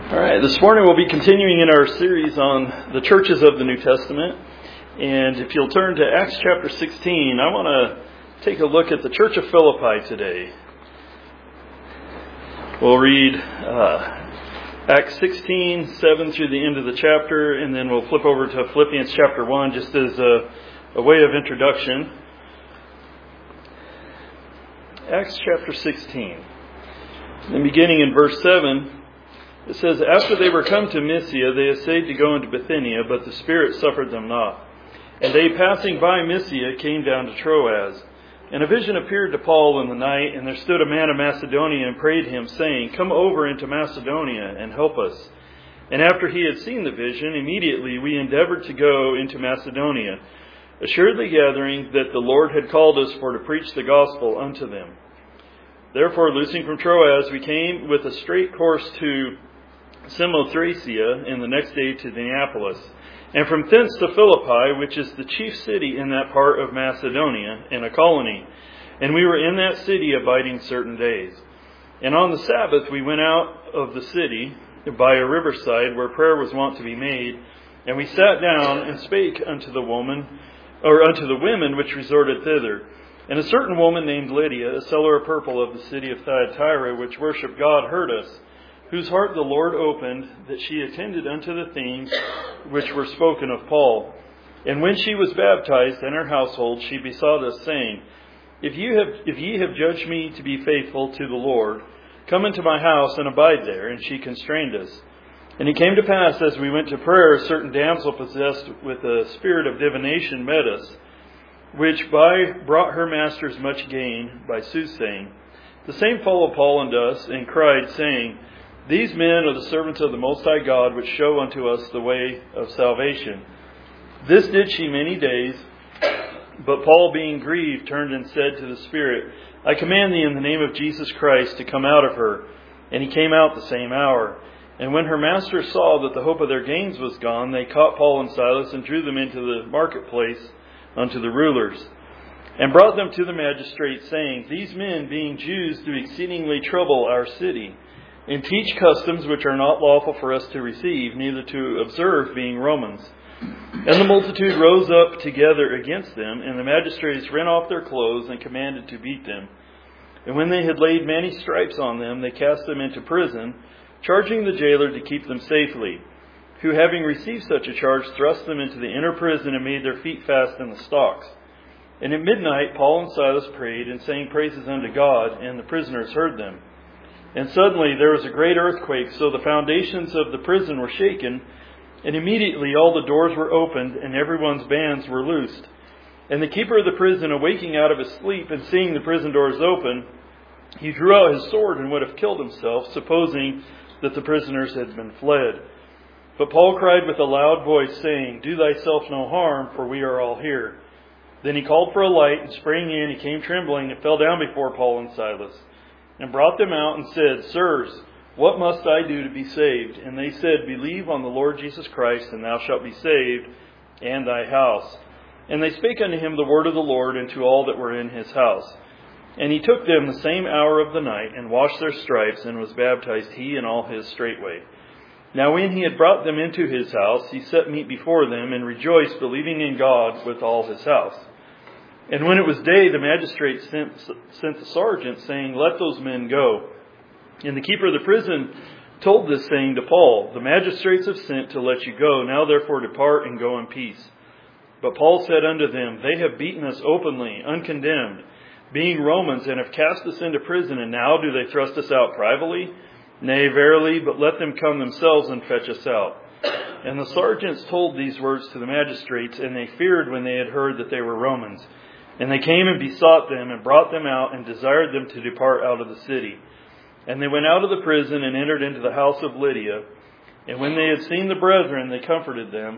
All right, this morning we'll be continuing in our series on the churches of the New Testament. And if you'll turn to Acts chapter 16, I want to take a look at the church of Philippi today. We'll read Acts 16, 7 through the end of the chapter, and then we'll flip over to Philippians chapter 1 just as a way of introduction. Acts chapter 16. And beginning in verse 7, it says, "After they were come to Mysia, they essayed to go into Bithynia, but the Spirit suffered them not. And they, passing by Mysia, came down to Troas. And a vision appeared to Paul in the night, and there stood a man of Macedonia and prayed him, saying, Come over into Macedonia and help us. And after he had seen the vision, immediately we endeavored to go into Macedonia, assuredly gathering that the Lord had called us for to preach the gospel unto them. Therefore, loosing from Troas, we came with a straight course to Samothracia, and the next day to Neapolis, and from thence to Philippi, which is the chief city in that part of Macedonia, and a colony. And we were in that city abiding certain days. And on the Sabbath we went out of the city by a riverside where prayer was wont to be made, and we sat down and spake unto the women which resorted thither. And a certain woman named Lydia, a seller of purple of the city of Thyatira, which worshipped God, heard us, whose heart the Lord opened, that she attended unto the things which were spoken of Paul. And when she was baptized in her household, she besought us, saying, If ye have judged me to be faithful to the Lord, come into my house and abide there. And she constrained us. And it came to pass, as we went to prayer, a certain damsel possessed with a spirit of divination met us, which brought her masters much gain by soothsaying. The same followed Paul and us, and cried, saying, These men are the servants of the Most High God, which show unto us the way of salvation. This did she many days, but Paul, being grieved, turned and said to the Spirit, I command thee in the name of Jesus Christ to come out of her. And he came out the same hour. And when her masters saw that the hope of their gains was gone, they caught Paul and Silas and drew them into the marketplace unto the rulers, and brought them to the magistrates, saying, These men, being Jews, do exceedingly trouble our city, and teach customs which are not lawful for us to receive, neither to observe, being Romans. And the multitude rose up together against them, and the magistrates rent off their clothes, and commanded to beat them. And when they had laid many stripes on them, they cast them into prison, charging the jailer to keep them safely, who, having received such a charge, thrust them into the inner prison, and made their feet fast in the stocks. And at midnight Paul and Silas prayed, and sang praises unto God, and the prisoners heard them. And suddenly there was a great earthquake, so the foundations of the prison were shaken, and immediately all the doors were opened, and everyone's bands were loosed. And the keeper of the prison, awaking out of his sleep, and seeing the prison doors open, he drew out his sword and would have killed himself, supposing that the prisoners had been fled. But Paul cried with a loud voice, saying, Do thyself no harm, for we are all here. Then he called for a light, and sprang in, he came trembling, and fell down before Paul and Silas, and brought them out, and said, Sirs, what must I do to be saved? And they said, Believe on the Lord Jesus Christ, and thou shalt be saved, and thy house. And they spake unto him the word of the Lord, and to all that were in his house. And he took them the same hour of the night, and washed their stripes, and was baptized, he and all his straightway. Now when he had brought them into his house, he set meat before them, and rejoiced, believing in God with all his house. And when it was day, the magistrates sent the sergeant, saying, Let those men go. And the keeper of the prison told this saying to Paul, The magistrates have sent to let you go. Now therefore depart and go in peace. But Paul said unto them, They have beaten us openly, uncondemned, being Romans, and have cast us into prison. And now do they thrust us out privately? Nay, verily, but let them come themselves and fetch us out. And the sergeants told these words to the magistrates, and they feared when they had heard that they were Romans. And they came and besought them, and brought them out, and desired them to depart out of the city. And they went out of the prison, and entered into the house of Lydia. And when they had seen the brethren, they comforted them,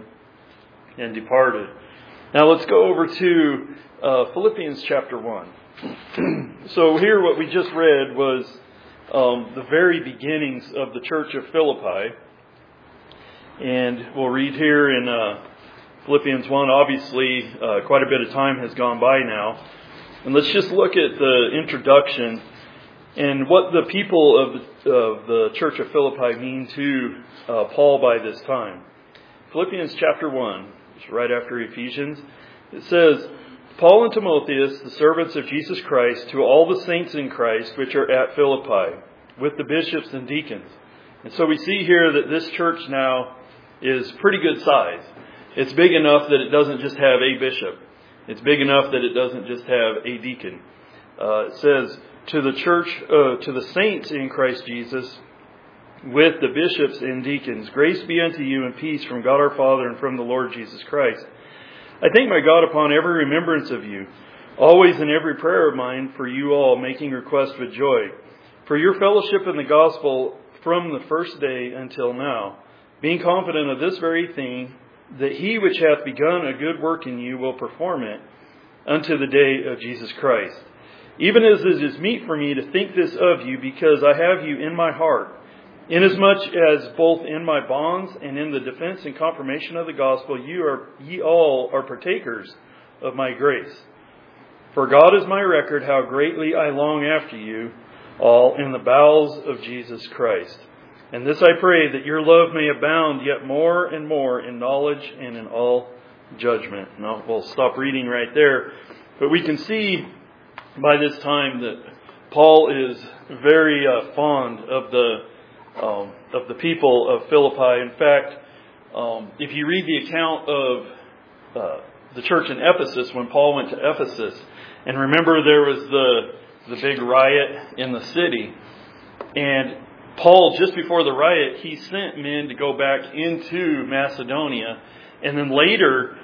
and departed. Now let's go over to Philippians chapter 1. So here what we just read was the very beginnings of the church of Philippi. And we'll read here in Philippians 1, obviously, quite a bit of time has gone by now. And let's just look at the introduction and what the people the church of Philippi mean to Paul by this time? Philippians chapter 1, it's right after Ephesians. It says, Paul and Timotheus, the servants of Jesus Christ, to all the saints in Christ which are at Philippi, with the bishops and deacons. And so we see here that this church now is pretty good size. It's big enough that it doesn't just have a bishop. It's big enough that it doesn't just have a deacon. It says, to the church, to the saints in Christ Jesus, with the bishops and deacons, grace be unto you and peace from God our Father and from the Lord Jesus Christ. I thank my God upon every remembrance of you, always in every prayer of mine for you all, making request with joy, for your fellowship in the gospel from the first day until now, being confident of this very thing, that he which hath begun a good work in you will perform it unto the day of Jesus Christ. Even as it is meet for me to think this of you, because I have you in my heart, inasmuch as both in my bonds and in the defense and confirmation of the gospel ye all are partakers of my grace. For God is my record how greatly I long after you all in the bowels of Jesus Christ. And this I pray, that your love may abound yet more and more in knowledge and in all judgment. Now we'll stop reading right there. But we can see by this time that Paul is very fond of the people of Philippi. In fact, if you read the account of the church in Ephesus, when Paul went to Ephesus, and remember there was the big riot in the city, and Paul, just before the riot, he sent men to go back into Macedonia, and then later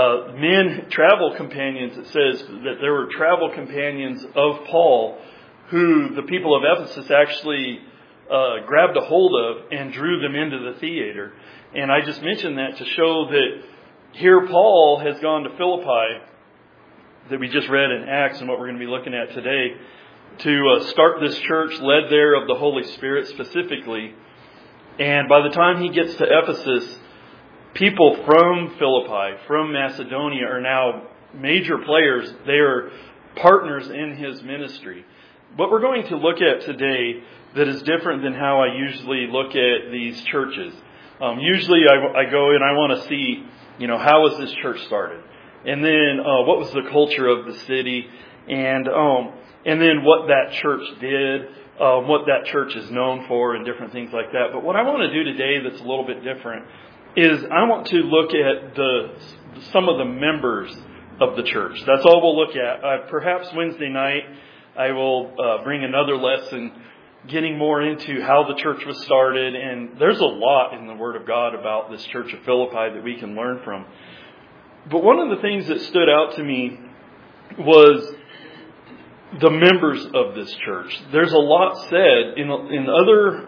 travel companions, it says that there were travel companions of Paul who the people of Ephesus actually grabbed a hold of and drew them into the theater. And I just mentioned that to show that here Paul has gone to Philippi, that we just read in Acts and what we're going to be looking at today, to start this church led there of the Holy Spirit specifically. And by the time he gets to Ephesus, people from Philippi, from Macedonia, are now major players. They are partners in his ministry. What we're going to look at today that is different than how I usually look at these churches. Usually I go and I want to see, how was this church started? And then what was the culture of the city? And then what that church did, what that church is known for, and different things like that. But what I want to do today that's a little bit different is I want to look at some of the members of the church. That's all we'll look at. Perhaps Wednesday night I will bring another lesson getting more into how the church was started. And there's a lot in the Word of God about this church of Philippi that we can learn from. But one of the things that stood out to me was the members of this church. There's a lot said in other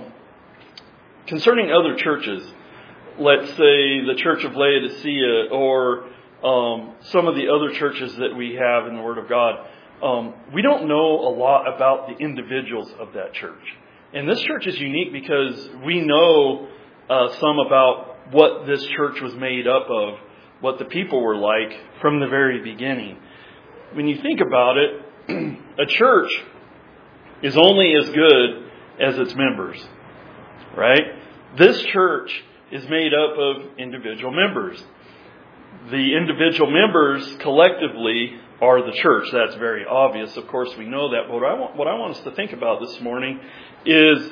concerning other churches. Let's say the Church of Laodicea or some of the other churches that we have in the Word of God. We don't know a lot about the individuals of that church. And this church is unique because we know some about what this church was made up of, what the people were like from the very beginning. When you think about it, a church is only as good as its members, right? This church is made up of individual members. The individual members collectively are the church. That's very obvious. Of course, we know that. But what I want us to think about this morning is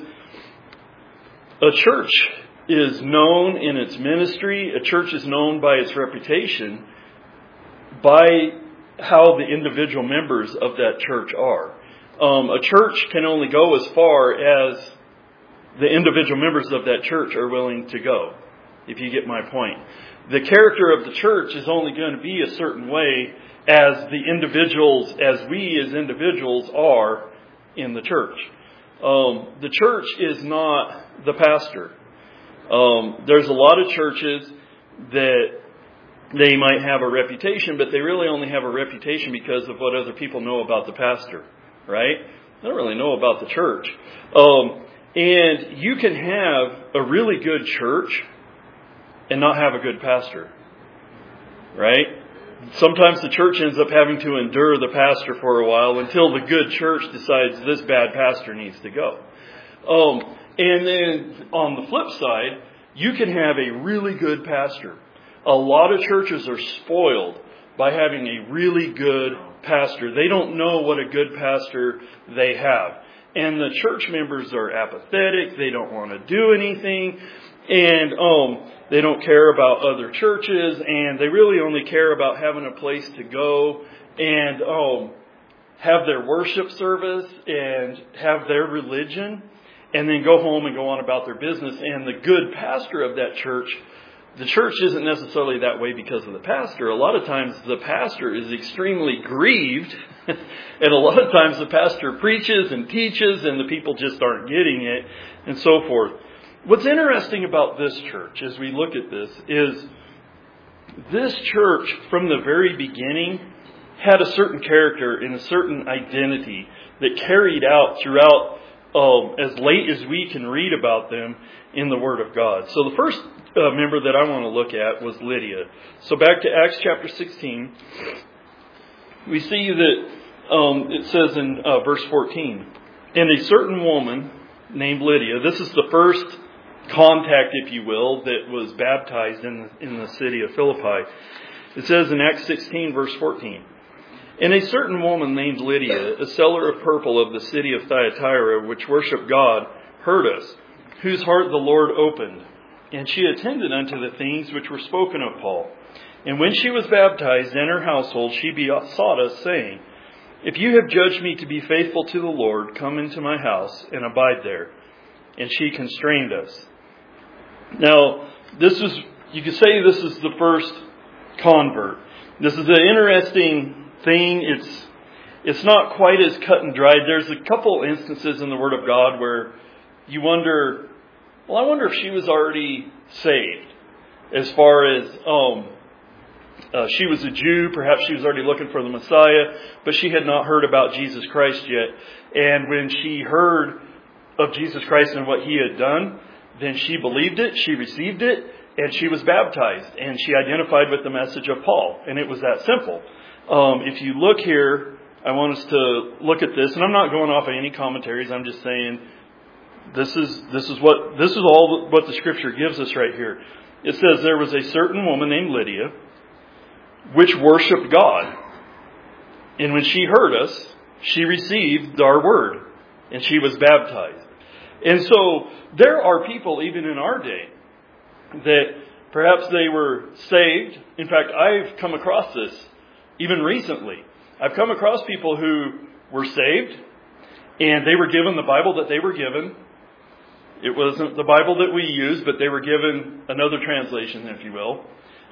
a church is known in its ministry. A church is known by its reputation by how the individual members of that church are. A church can only go as far as the individual members of that church are willing to go, if you get my point. The character of the church is only going to be a certain way as the individuals, as we as individuals are in the church. The church is not the pastor. There's a lot of churches that they might have a reputation, but they really only have a reputation because of what other people know about the pastor, right? They don't really know about the church. And you can have a really good church and not have a good pastor, right? Sometimes the church ends up having to endure the pastor for a while until the good church decides this bad pastor needs to go. And then on the flip side, you can have a really good pastor. A lot of churches are spoiled by having a really good pastor. They don't know what a good pastor they have. And the church members are apathetic. They don't want to do anything. And they don't care about other churches. And they really only care about having a place to go and have their worship service and have their religion. And then go home and go on about their business. And the good pastor of that church, the church isn't necessarily that way because of the pastor. A lot of times the pastor is extremely grieved. And a lot of times the pastor preaches and teaches and the people just aren't getting it and so forth. What's interesting about this church as we look at this is this church from the very beginning had a certain character and a certain identity that carried out throughout as late as we can read about them in the Word of God. So the first member that I want to look at was Lydia. So back to Acts chapter 16, we see that it says in verse 14, and a certain woman named Lydia, this is the first contact, if you will, that was baptized in the city of Philippi. It says in Acts 16, verse 14, and a certain woman named Lydia, a seller of purple of the city of Thyatira, which worshipped God, heard us, whose heart the Lord opened. And she attended unto the things which were spoken of Paul. And when she was baptized in her household, she besought us, saying, if you have judged me to be faithful to the Lord, come into my house and abide there. And she constrained us. Now, you could say this is the first convert. This is an interesting thing. It's not quite as cut and dried. There's a couple instances in the Word of God where you wonder, well, I wonder if she was already saved. As far as she was a Jew, perhaps she was already looking for the Messiah, but she had not heard about Jesus Christ yet. And when she heard of Jesus Christ and what He had done, then she believed it, she received it, and she was baptized. And she identified with the message of Paul. And it was that simple. If you look here, I want us to look at this, and I'm not going off of any commentaries. I'm just saying this is all what the Scripture gives us right here. It says there was a certain woman named Lydia, which worshipped God, and when she heard us, she received our word, and she was baptized. And so there are people even in our day that perhaps they were saved. In fact, I've come across this. Even recently, I've come across people who were saved and they were given the Bible that they were given. It wasn't the Bible that we use, but they were given another translation, if you will.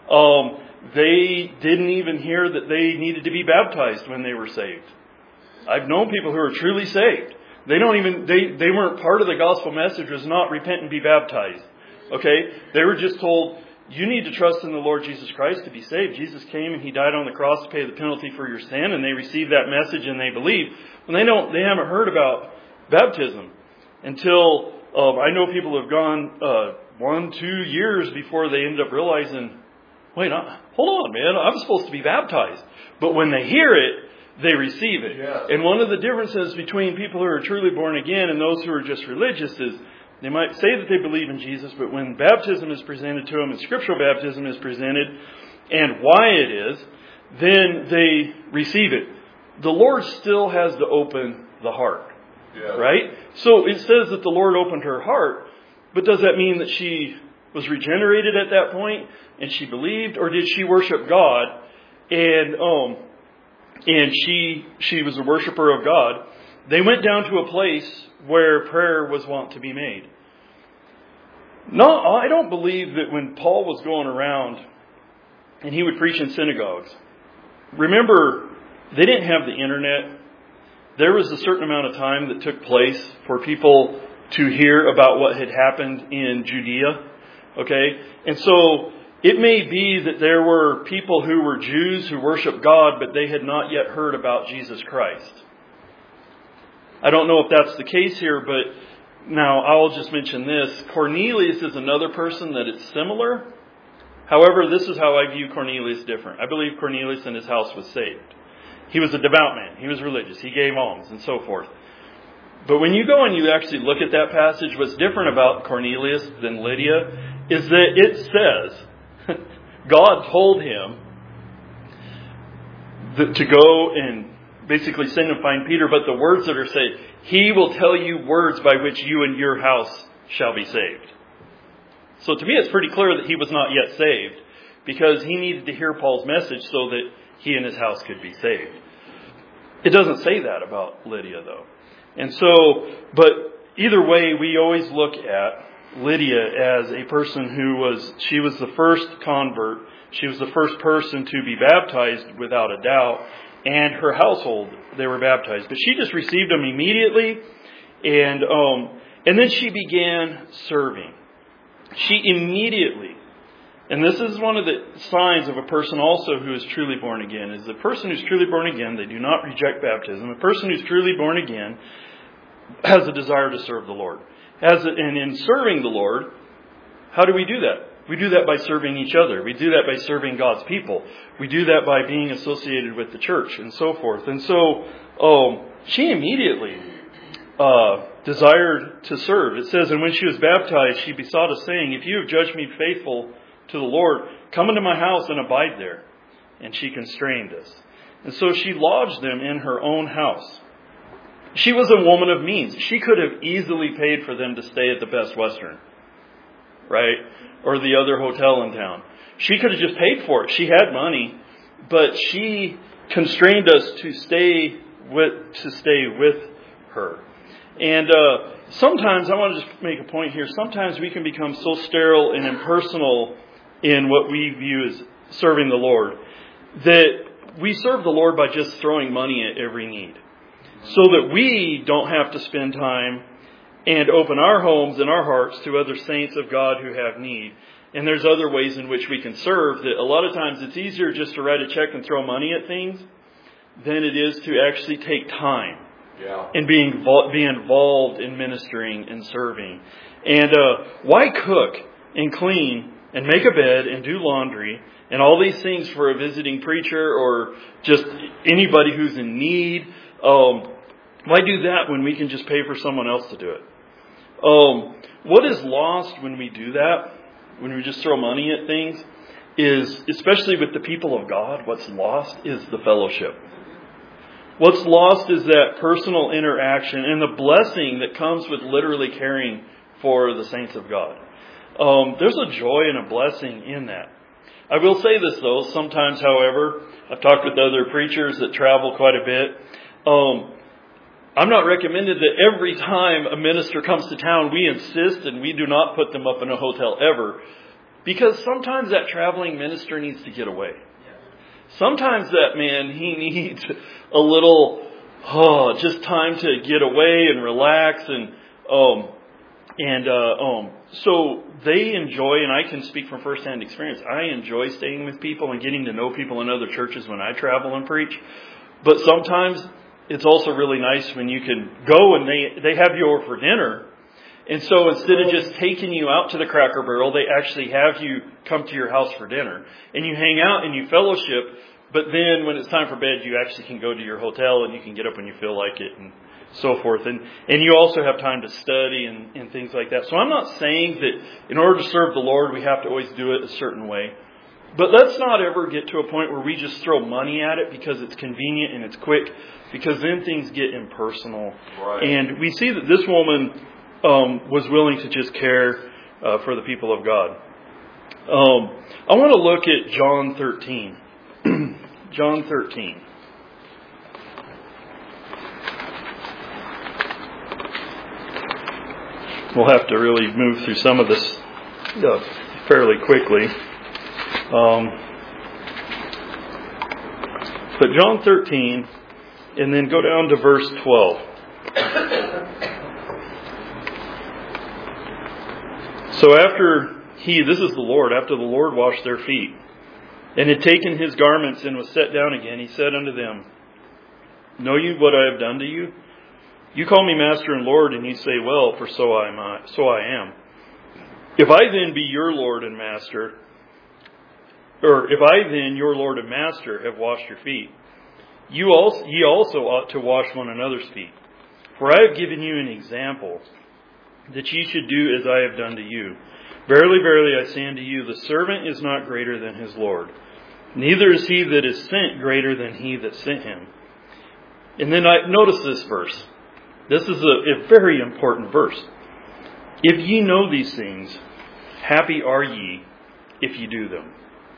They didn't even hear that they needed to be baptized when they were saved. I've known people who are truly saved. They weren't part of the gospel message, was not repent and be baptized. Okay? They were just told, you need to trust in the Lord Jesus Christ to be saved. Jesus came and He died on the cross to pay the penalty for your sin, and they received that message and they believe. When they haven't heard about baptism until I know people have gone 1-2 years before they end up realizing, wait, hold on, man, I'm supposed to be baptized. But when they hear it, they receive it. Yes. And one of the differences between people who are truly born again and those who are just religious is they might say that they believe in Jesus, but when baptism is presented to them and scriptural baptism is presented and why it is, then they receive it. The Lord still has to open the heart. Yeah. Right? So it says that the Lord opened her heart, but does that mean that she was regenerated at that point and she believed, or did she worship God and she was a worshiper of God? They went down to a place where prayer was wont to be made. No, I don't believe that when Paul was going around and he would preach in synagogues. Remember, they didn't have the internet. There was a certain amount of time that took place for people to hear about what had happened in Judea. Okay? And so it may be that there were people who were Jews who worshiped God, but they had not yet heard about Jesus Christ. I don't know if that's the case here, but now I'll just mention this. Cornelius is another person that it's similar. However, this is how I view Cornelius different. I believe Cornelius and his house was saved. He was a devout man. He was religious. He gave alms and so forth. But when you go and you actually look at that passage, what's different about Cornelius than Lydia is that it says God told him to go and basically send and find Peter, but the words that are said, he will tell you words by which you and your house shall be saved. So to me it's pretty clear that he was not yet saved, because he needed to hear Paul's message so that he and his house could be saved. It doesn't say that about Lydia, though. And so, but either way, we always look at Lydia as a person she was the first convert. She was the first person to be baptized without a doubt. And her household, they were baptized. But she just received them immediately. And then she began serving. She immediately, and this is one of the signs of a person also who is truly born again, is the person who's truly born again, they do not reject baptism. A person who's truly born again has a desire to serve the Lord. And in serving the Lord, how do we do that? We do that by serving each other. We do that by serving God's people. We do that by being associated with the church and so forth. And so she immediately desired to serve. It says, and when she was baptized, she besought us, saying, if you have judged me faithful to the Lord, come into my house and abide there. And she constrained us. And so she lodged them in her own house. She was a woman of means. She could have easily paid for them to stay at the Best Western, right? Or the other hotel in town. She could have just paid for it. She had money, but she constrained us to stay with her. And sometimes, I want to just make a point here, sometimes we can become so sterile and impersonal in what we view as serving the Lord, that we serve the Lord by just throwing money at every need, so that we don't have to spend time and open our homes and our hearts to other saints of God who have need. And there's other ways in which we can serve that a lot of times it's easier just to write a check and throw money at things than it is to actually take time and be involved in ministering and serving. And why cook and clean and make a bed and do laundry and all these things for a visiting preacher or just anybody who's in need? Why do that when we can just pay for someone else to do it? What is lost when we do that, when we just throw money at things, is, especially with the people of God, what's lost is the fellowship. What's lost is that personal interaction and the blessing that comes with literally caring for the saints of God. There's a joy and a blessing in that. I will say this though, sometimes, however, I've talked with other preachers that travel quite a bit. I'm not recommended that every time a minister comes to town, we insist and we do not put them up in a hotel ever. Because sometimes that traveling minister needs to get away. Sometimes that man, he needs a little, just time to get away and relax. So they enjoy, and I can speak from firsthand experience, I enjoy staying with people and getting to know people in other churches when I travel and preach. But sometimes it's also really nice when you can go and they have you over for dinner. And so instead of just taking you out to the Cracker Barrel, they actually have you come to your house for dinner. And you hang out and you fellowship. But then when it's time for bed, you actually can go to your hotel and you can get up when you feel like it and so forth. And you also have time to study and things like that. So I'm not saying that in order to serve the Lord, we have to always do it a certain way. But let's not ever get to a point where we just throw money at it because it's convenient and it's quick, because then things get impersonal. Right. And we see that this woman was willing to just care for the people of God. I want to look at John 13. John 13. We'll have to really move through some of this fairly quickly. But John 13, and then go down to verse 12. So after this is the Lord, after the Lord washed their feet, and had taken his garments and was set down again, he said unto them, Know you what I have done to you? You call me Master and Lord, and ye say, Well, for so I am. If I then be your Lord and Master, or if I then, your Lord and Master, have washed your feet, ye also ought to wash one another's feet. For I have given you an example, that ye should do as I have done to you. Verily, verily, I say unto you, the servant is not greater than his Lord, neither is he that is sent greater than he that sent him. And then notice this verse. This is a very important verse. If ye know these things, happy are ye if ye do them.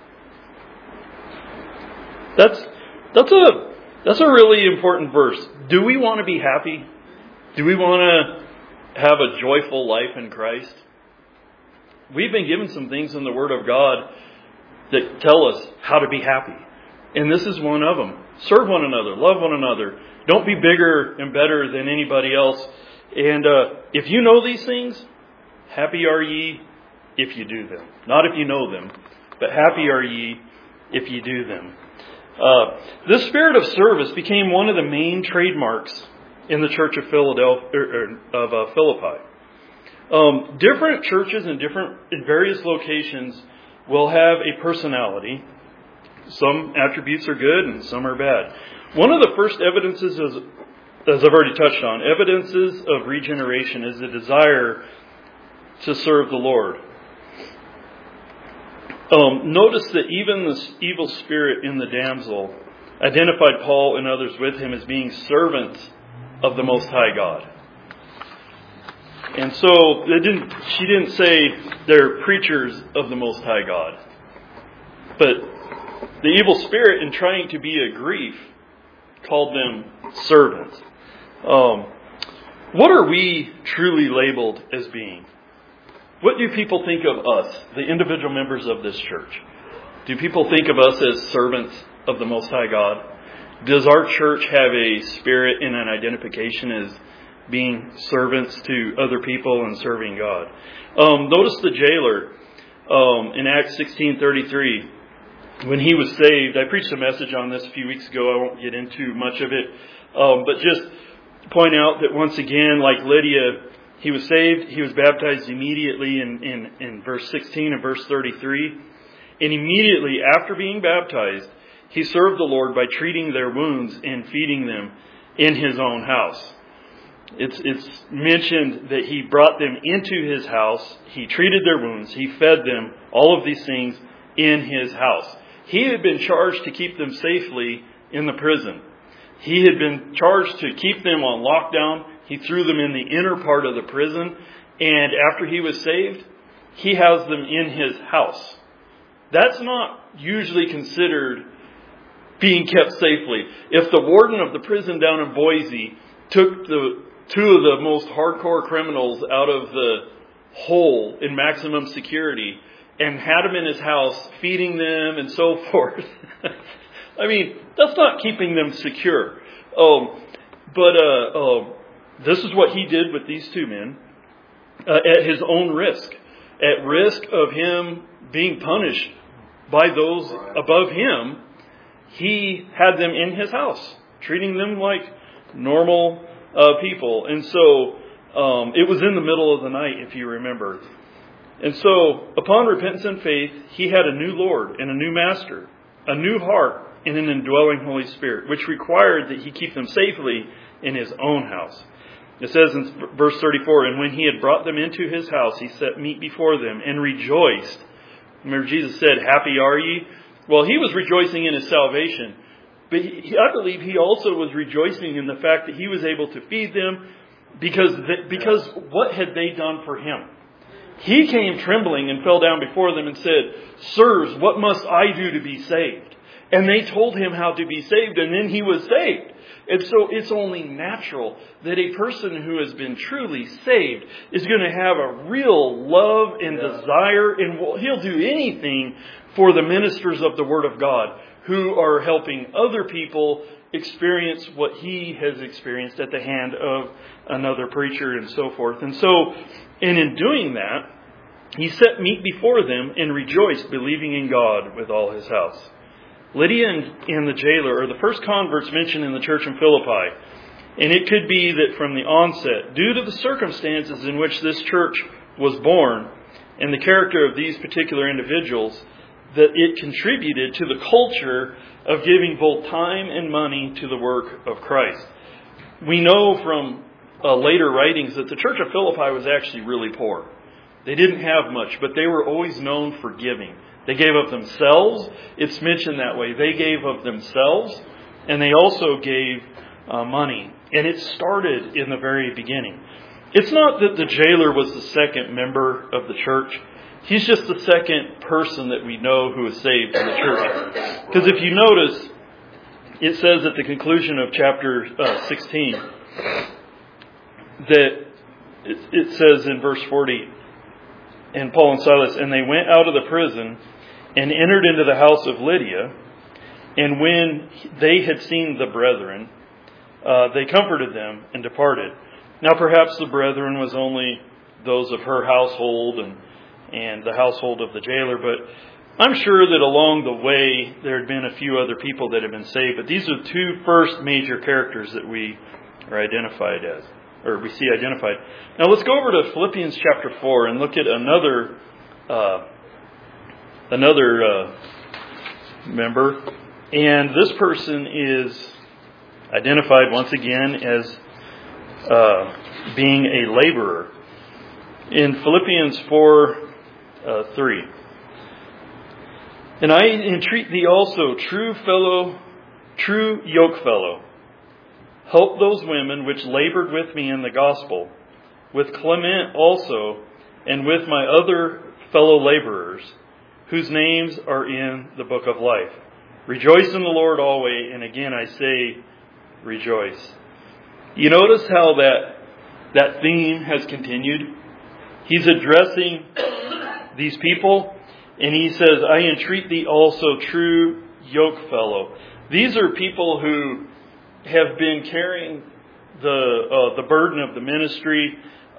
That's a really important verse. Do we want to be happy? Do we want to have a joyful life in Christ? We've been given some things in the Word of God that tell us how to be happy. And this is one of them. Serve one another. Love one another. Don't be bigger and better than anybody else. And if you know these things, happy are ye if you do them. Not if you know them, but happy are ye if you do them. This spirit of service became one of the main trademarks in the church of Philippi. Different churches in various locations will have a personality. Some attributes are good and some are bad. One of the first evidences, as I've already touched on, evidences of regeneration is the desire to serve the Lord. Notice that even this evil spirit in the damsel identified Paul and others with him as being servants of the Most High God. And so she didn't say they're preachers of the Most High God. But the evil spirit, in trying to be a grief, called them servants. What are we truly labeled as being? What do people think of us, the individual members of this church? Do people think of us as servants of the Most High God? Does our church have a spirit and an identification as being servants to other people and serving God? Notice the jailer in Acts 16:33. When he was saved, I preached a message on this a few weeks ago. I won't get into much of it. But just point out that once again, like Lydia, he was saved. He was baptized immediately in verse 16 and verse 33. And immediately after being baptized, he served the Lord by treating their wounds and feeding them in his own house. It's mentioned that he brought them into his house. He treated their wounds. He fed them. All of these things in his house. He had been charged to keep them safely in the prison. He had been charged to keep them on lockdown. He threw them in the inner part of the prison. And after he was saved, he housed them in his house. That's not usually considered being kept safely. If the warden of the prison down in Boise took the two of the most hardcore criminals out of the hole in maximum security and had them in his house, feeding them and so forth, I mean, that's not keeping them secure. This is what he did with these two men at his own risk. At risk of him being punished by those above him, he had them in his house, treating them like normal people. And so it was in the middle of the night, if you remember. And so upon repentance and faith, he had a new Lord and a new Master, a new heart and an indwelling Holy Spirit, which required that he keep them safely in his own house. It says in verse 34, and when he had brought them into his house, he set meat before them and rejoiced. Remember, Jesus said, happy are ye? Well, he was rejoicing in his salvation. But I believe he also was rejoicing in the fact that he was able to feed them because what had they done for him? He came trembling and fell down before them and said, sirs, what must I do to be saved? And they told him how to be saved, and then he was saved. And so it's only natural that a person who has been truly saved is going to have a real love and desire, and he'll do anything for the ministers of the Word of God who are helping other people experience what he has experienced at the hand of another preacher and so forth. And so, and in doing that, he set meat before them and rejoiced, believing in God with all his house. Lydia and the jailer are the first converts mentioned in the church in Philippi. And it could be that from the onset, due to the circumstances in which this church was born and the character of these particular individuals, that it contributed to the culture of giving both time and money to the work of Christ. We know from later writings that the church of Philippi was actually really poor. They didn't have much, but they were always known for giving. They gave of themselves. It's mentioned that way. They gave of themselves, and they also gave money. And it started in the very beginning. It's not that the jailer was the second member of the church. He's just the second person that we know who is saved in the church. Because if you notice, it says at the conclusion of chapter 16 that it says in verse 40, and Paul and Silas, and they went out of the prison and entered into the house of Lydia. And when they had seen the brethren, they comforted them and departed. Now perhaps the brethren was only those of her household and the household of the jailer, but I'm sure that along the way there had been a few other people that had been saved. But these are the two first major characters that we are identified as, or we see identified. Now let's go over to Philippians chapter 4 and look at another member. And this person is identified once again as being a laborer. In Philippians 4:3. And I entreat thee also, true yoke fellow, help those women which labored with me in the gospel, with Clement also, and with my other fellow laborers, whose names are in the book of life. Rejoice in the Lord always, and again I say, rejoice. You notice how that theme has continued? He's addressing these people, and he says, I entreat thee also, true yoke fellow. These are people who have been carrying the burden of the ministry.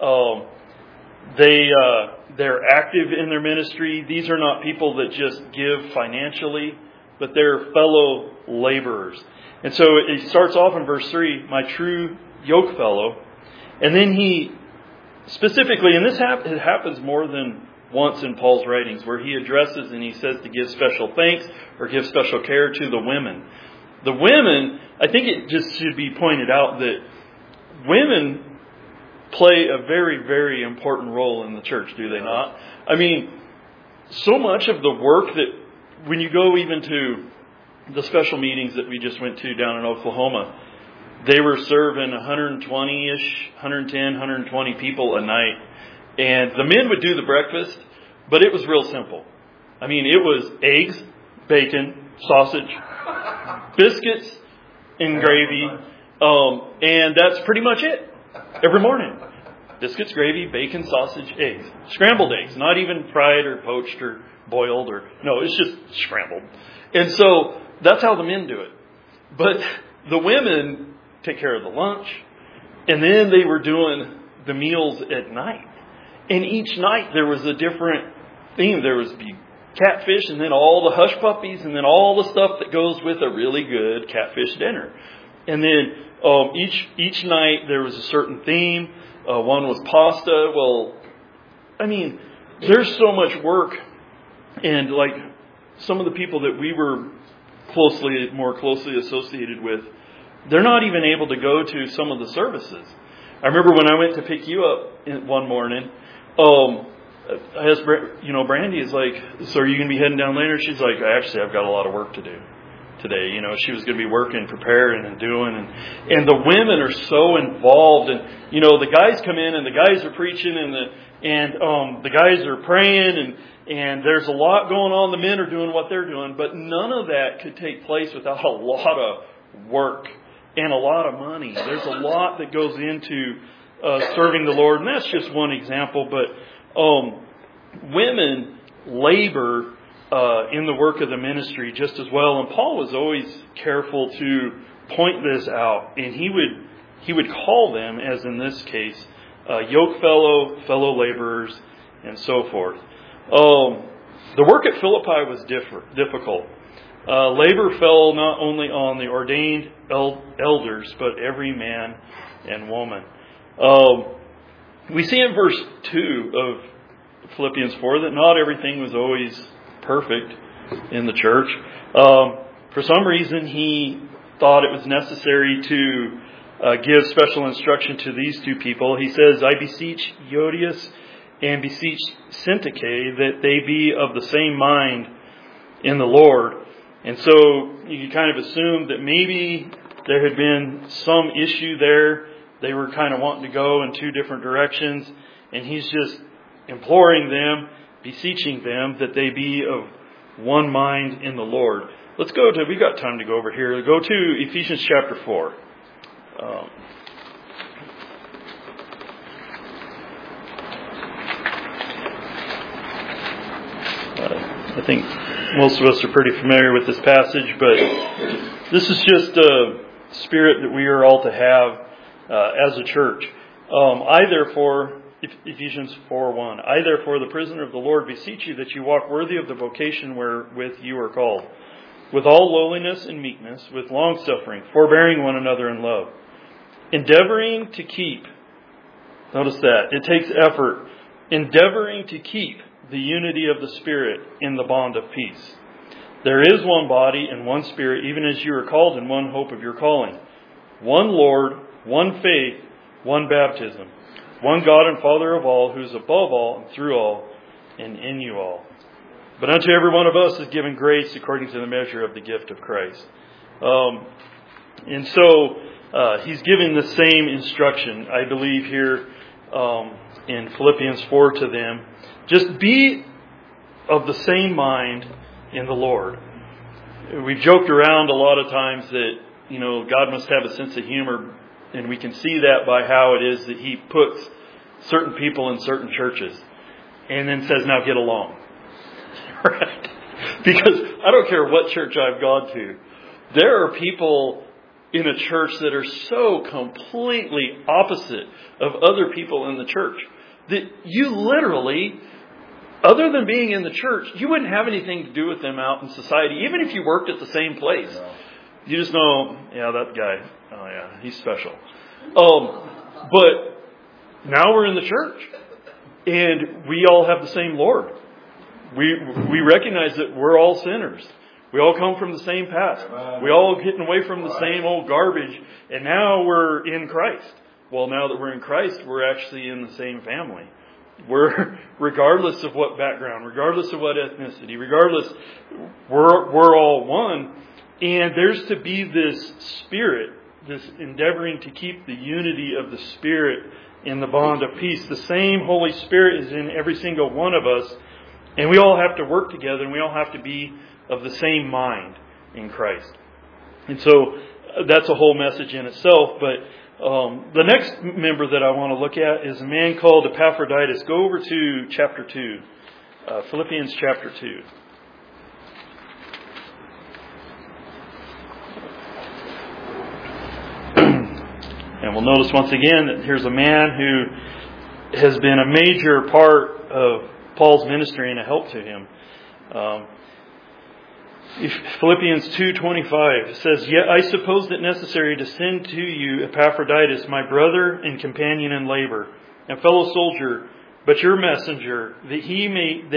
They're active in their ministry. These are not people that just give financially, but they're fellow laborers. And so it starts off in verse 3, my true yoke fellow. And then he specifically, and this happens more than once in Paul's writings, where he addresses and he says to give special thanks or give special care to the women. The women, I think it just should be pointed out that women play a very, very important role in the church, do they not? I mean, so much of the work that when you go even to the special meetings that we just went to down in Oklahoma, they were serving 120-ish, 110, 120 people a night. And the men would do the breakfast, but it was real simple. I mean, it was eggs, bacon, sausage, biscuits, and gravy. And that's pretty much it. Every morning. Biscuits, gravy, bacon, sausage, eggs. Scrambled eggs. Not even fried or poached or boiled or... No, it's just scrambled. And so that's how the men do it. But the women take care of the lunch. And then they were doing the meals at night. And each night there was a different theme. There was the catfish and then all the hush puppies and then all the stuff that goes with a really good catfish dinner. And then each night there was a certain theme. One was pasta. Well, I mean, there's so much work. And like some of the people that we were more closely associated with, they're not even able to go to some of the services. I remember when I went to pick you up one morning, I asked, Brandy is like, so are you going to be heading down later? She's like, actually, I've got a lot of work to do today. You know, she was going to be working, preparing and doing. And the women are so involved. And, the guys come in and the guys are preaching and the guys are praying and there's a lot going on. The men are doing what they're doing. But none of that could take place without a lot of work and a lot of money. There's a lot that goes into serving the Lord. And that's just one example. But women labor in the work of the ministry just as well. And Paul was always careful to point this out. And he would call them, as in this case, yoke fellow laborers, and so forth. The work at Philippi was difficult. Labor fell not only on the ordained elders, but every man and woman. We see in verse 2 of Philippians 4 that not everything was always perfect in the church. For some reason, he thought it was necessary to gives special instruction to these two people. He says, I beseech Euodias and beseech Syntyche that they be of the same mind in the Lord. And so you can kind of assume that maybe there had been some issue there. They were kind of wanting to go in two different directions. And he's just imploring them, beseeching them that they be of one mind in the Lord. Let's go to, we got time to go over here. Go to Ephesians chapter 4. I think most of us are pretty familiar with this passage, but this is just a spirit that we are all to have as a church. I therefore, Ephesians 4:1, I therefore, the prisoner of the Lord, beseech you that you walk worthy of the vocation wherewith you are called, with all lowliness and meekness, with longsuffering, forbearing one another in love, endeavoring to keep, notice that, it takes effort, endeavoring to keep the unity of the Spirit in the bond of peace. There is one body and one Spirit, even as you are called in one hope of your calling. One Lord, one faith, one baptism, one God and Father of all, who is above all and through all and in you all. But unto every one of us is given grace according to the measure of the gift of Christ. And so he's giving the same instruction, I believe, here in Philippians 4 to them. Just be of the same mind in the Lord. We've joked around a lot of times that, God must have a sense of humor, and we can see that by how it is that He puts certain people in certain churches and then says, now get along. Right? Because I don't care what church I've gone to. There are people in a church that are so completely opposite of other people in the church that you literally, other than being in the church, you wouldn't have anything to do with them out in society, even if you worked at the same place. No. You just know, yeah, that guy, oh yeah, he's special. But now we're in the church, and we all have the same Lord. We recognize that we're all sinners. We all come from the same past. We all getting away from the same old garbage, and now we're in Christ. Well, now that we're in Christ, we're actually in the same family. We're, regardless of what background, regardless of what ethnicity, regardless, we're all one. And there's to be this spirit, this endeavoring to keep the unity of the Spirit in the bond of peace. The same Holy Spirit is in every single one of us. And we all have to work together, and we all have to be of the same mind in Christ. And so that's a whole message in itself. But the next member that I want to look at is a man called Epaphroditus. Go over to chapter 2, Philippians chapter 2. And we'll notice once again that here's a man who has been a major part of Paul's ministry and a help to him. Philippians 2:25 says, Yet I suppose it necessary to send to you Epaphroditus, my brother and companion in labor, and fellow soldier, but your messenger, that he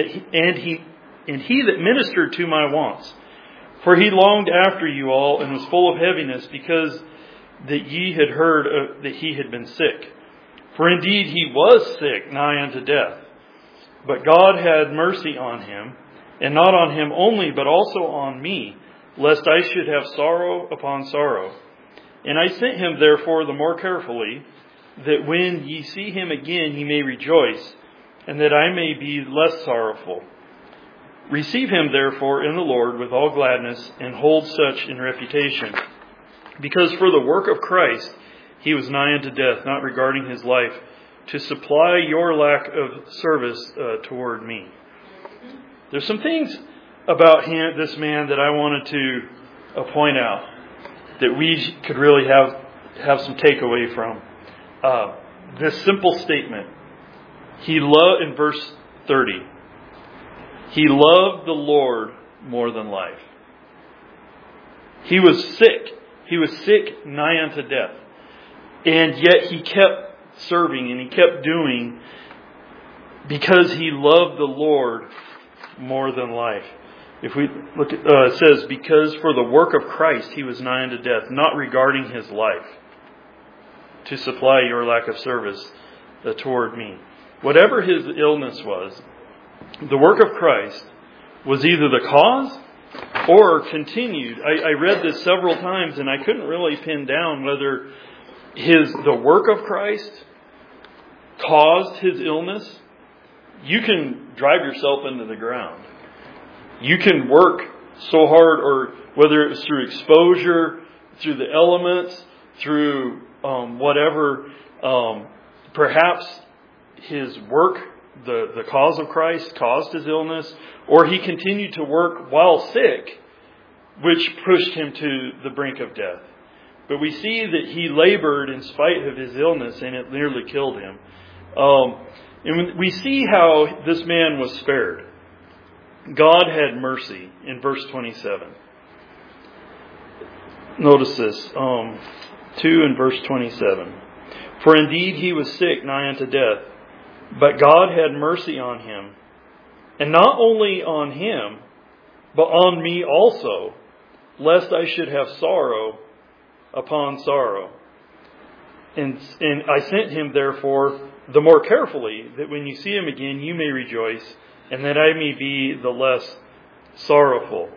that ministered to my wants. For he longed after you all, and was full of heaviness, because that ye had heard that he had been sick. For indeed he was sick, nigh unto death. But God had mercy on him, and not on him only, but also on me, lest I should have sorrow upon sorrow. And I sent him therefore the more carefully, that when ye see him again ye may rejoice, and that I may be less sorrowful. Receive him therefore in the Lord with all gladness, and hold such in reputation. Because for the work of Christ he was nigh unto death, not regarding his life, to supply your lack of service toward me. There's some things about this man that I wanted to point out that we could really have some takeaway from. This simple statement. He loved, in verse 30, he loved the Lord more than life. He was sick. He was sick nigh unto death. And yet he kept serving and he kept doing because he loved the Lord more than life. If we look at, it says, because for the work of Christ he was nigh unto death, not regarding his life. to supply your lack of service toward me. Whatever his illness was, the work of Christ was either the cause or continued. I read this several times and I couldn't really pin down whether the work of Christ caused his illness. You can drive yourself into the ground. You can work so hard, or whether it was through exposure, through the elements, through whatever, perhaps his work, the cause of Christ caused his illness, or he continued to work while sick, which pushed him to the brink of death. But we see that he labored in spite of his illness, and it nearly killed him. And we see how this man was spared. God had mercy in verse 27. Notice this, 2 in verse 27. For indeed he was sick nigh unto death, but God had mercy on him. And not only on him, but on me also, lest I should have sorrow upon sorrow. And I sent him therefore the more carefully, that when you see him again you may rejoice, and that I may be the less sorrowful.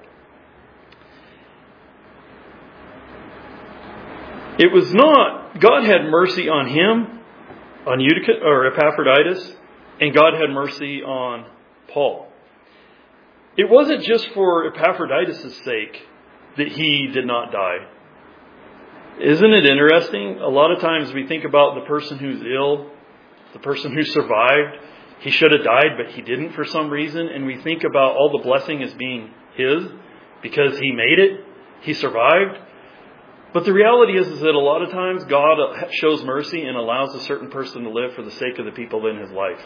It was not, God had mercy on him, on Eutychus or Epaphroditus, and God had mercy on Paul. It wasn't just for Epaphroditus' sake that he did not die. Isn't it interesting? A lot of times we think about the person who's ill, the person who survived. He should have died, but he didn't for some reason. And we think about all the blessing as being his because he made it. He survived. But the reality is that a lot of times God shows mercy and allows a certain person to live for the sake of the people in his life.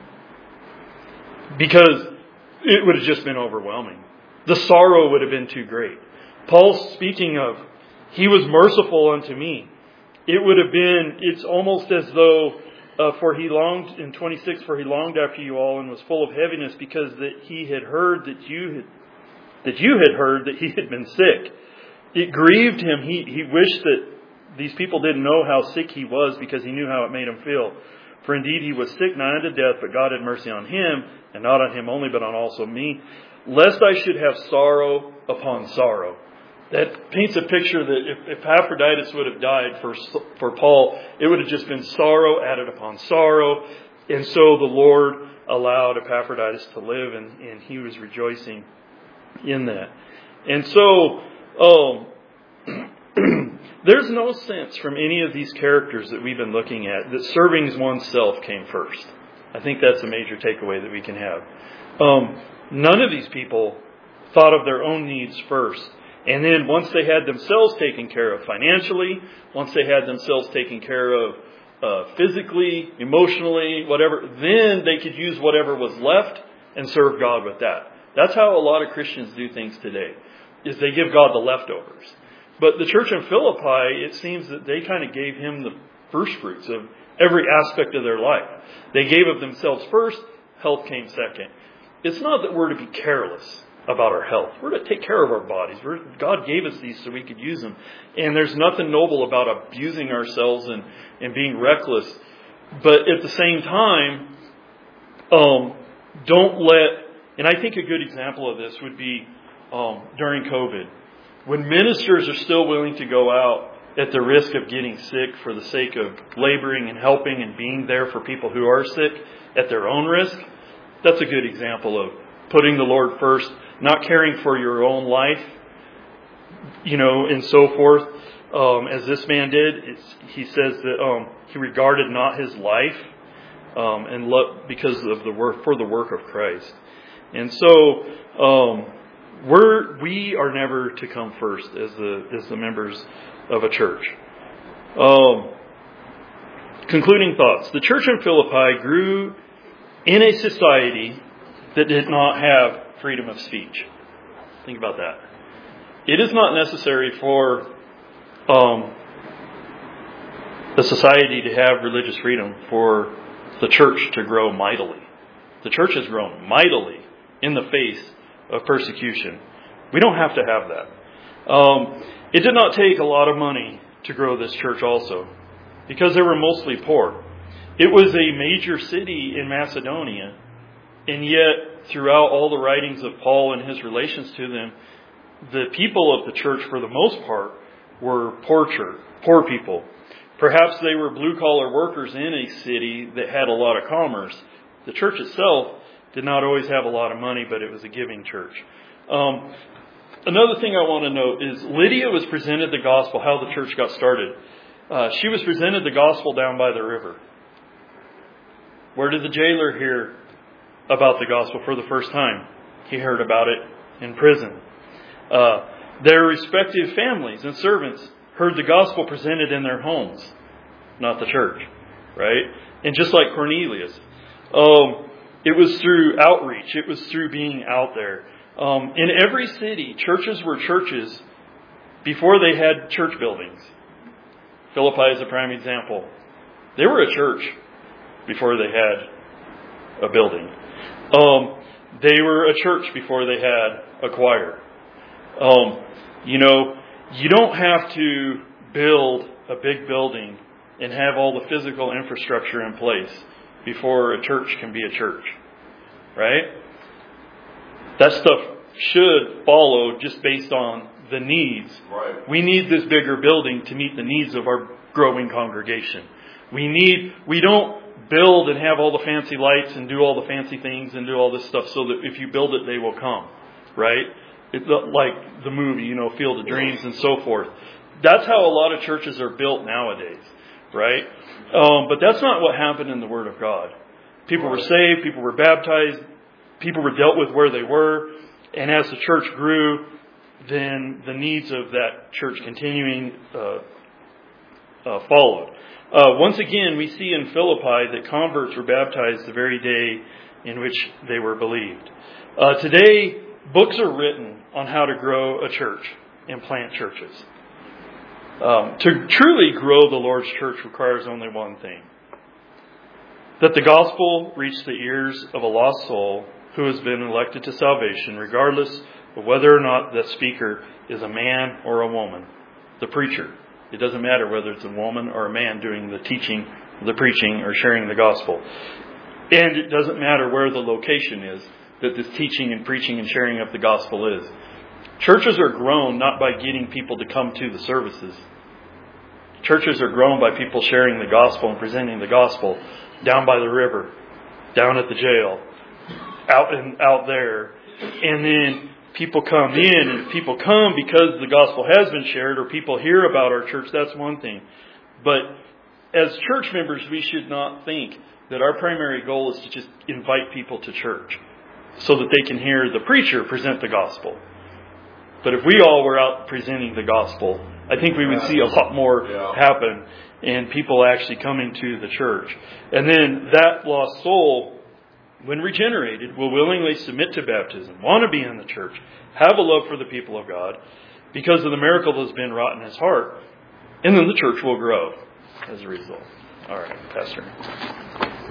Because it would have just been overwhelming. The sorrow would have been too great. Paul's speaking of, he was merciful unto me. It would have been, it's almost as though, for he longed, in 26, for he longed after you all and was full of heaviness because that he had heard that you had heard that he had been sick. It grieved him. He wished that these people didn't know how sick he was because he knew how it made him feel. For indeed he was sick nigh unto death, but God had mercy on him, and not on him only, but on also me, lest I should have sorrow upon sorrow. That paints a picture that if Epaphroditus would have died for Paul, it would have just been sorrow added upon sorrow. And so the Lord allowed Epaphroditus to live, and he was rejoicing in that. And so there's no sense from any of these characters that we've been looking at that serving oneself came first. I think that's a major takeaway that we can have. None of these people thought of their own needs first. And then once they had themselves taken care of financially, once they had themselves taken care of physically, emotionally, whatever, then they could use whatever was left and serve God with that. That's how a lot of Christians do things today, is they give God the leftovers. But the church in Philippi, it seems that they kind of gave him the first fruits of every aspect of their life. They gave of themselves first, health came second. It's not that we're to be careless about our health. We're to take care of our bodies. God gave us these so we could use them. And there's nothing noble about abusing ourselves and being reckless. But at the same time, don't let, and I think a good example of this would be during COVID. When ministers are still willing to go out at the risk of getting sick for the sake of laboring and helping and being there for people who are sick at their own risk, that's a good example of putting the Lord first, not caring for your own life, and so forth. As this man did, he says that he regarded not his life and because of for the work of Christ. And so we are never to come first as the members of a church. Concluding thoughts. The church in Philippi grew in a society that did not have freedom of speech. Think about that. It is not necessary for the society to have religious freedom for the church to grow mightily. The church has grown mightily in the face of persecution. We don't have to have that. It did not take a lot of money to grow this church also. because they were mostly poor. It was a major city in Macedonia, and yet throughout all the writings of Paul and his relations to them, the people of the church, for the most part, were poor people. Perhaps they were blue-collar workers in a city that had a lot of commerce. The church itself did not always have a lot of money, but it was a giving church. Another thing I want to note is Lydia was presented the gospel, how the church got started. She was presented the gospel down by the river. Where did the jailer hear about the gospel for the first time? He heard about it in prison. Their respective families and servants heard the gospel presented in their homes, not the church, right? And just like Cornelius, it was through outreach. It was through being out there. In every city, churches were churches before they had church buildings. Philippi is a prime example. They were a church before they had a building. They were a church before they had a choir. You don't have to build a big building and have all the physical infrastructure in place before a church can be a church, right? That stuff should follow just based on the needs. Right. We need this bigger building to meet the needs of our growing congregation. We don't build and have all the fancy lights and do all the fancy things and do all this stuff so that if you build it, they will come, right? It's like the movie, Field of Dreams and so forth. That's how a lot of churches are built nowadays, right? But that's not what happened in the Word of God. People were saved, people were baptized, people were dealt with where they were, and as the church grew, then the needs of that church continuing followed. Once again, we see in Philippi that converts were baptized the very day in which they were believed. Today, books are written on how to grow a church and plant churches. To truly grow the Lord's church requires only one thing: that the gospel reach the ears of a lost soul who has been elected to salvation, regardless of whether or not the speaker is a man or a woman. The preacher. It doesn't matter whether it's a woman or a man doing the teaching, the preaching, or sharing the gospel. And it doesn't matter where the location is that this teaching and preaching and sharing of the gospel is. Churches are grown not by getting people to come to the services. Churches are grown by people sharing the gospel and presenting the gospel down by the river, down at the jail, out there. And then people come in, and if people come because the gospel has been shared or people hear about our church, that's one thing. But as church members, we should not think that our primary goal is to just invite people to church so that they can hear the preacher present the gospel. But if we all were out presenting the gospel, I think we would see a lot more happen and people actually coming to the church. And then that lost soul, when regenerated, will willingly submit to baptism, want to be in the church, have a love for the people of God because of the miracle that has been wrought in his heart, and then the church will grow as a result. All right, Pastor.